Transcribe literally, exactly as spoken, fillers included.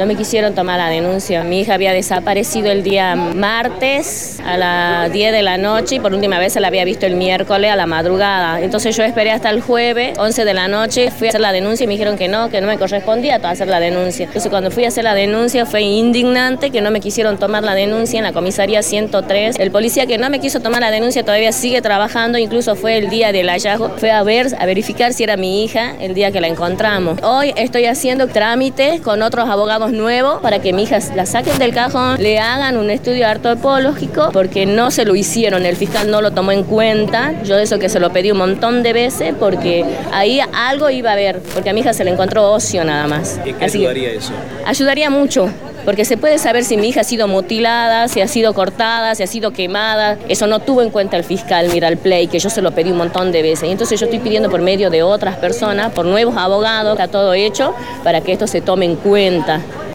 No me quisieron tomar la denuncia. Mi hija había desaparecido el día martes a las diez de la noche y por última vez se la había visto el miércoles a la madrugada. Entonces yo esperé hasta el jueves, once de la noche, fui a hacer la denuncia y me dijeron que no, que no me correspondía hacer la denuncia. Entonces cuando fui a hacer la denuncia fue indignante que no me quisieron tomar la denuncia en la comisaría ciento tres. El policía que no me quiso tomar la denuncia todavía sigue trabajando, incluso fue el día del hallazgo, fue a ver, a verificar si era mi hija el día que la encontramos. Hoy estoy haciendo trámites con otros abogados nuevos para que mi hija la saquen del cajón, le hagan un estudio antropológico porque no se lo hicieron, el fiscal no lo tomó en cuenta. Yo eso que se lo pedí un montón de veces porque ahí algo iba a haber, porque a mi hija se le encontró óseo nada más. ¿Y qué Así ayudaría eso? Ayudaría mucho, porque se puede saber si mi hija ha sido mutilada, si ha sido cortada, si ha sido quemada. Eso no tuvo en cuenta el fiscal Miral Play, que yo se lo pedí un montón de veces. Y entonces yo estoy pidiendo por medio de otras personas, por nuevos abogados, está todo hecho para que esto se tome en cuenta.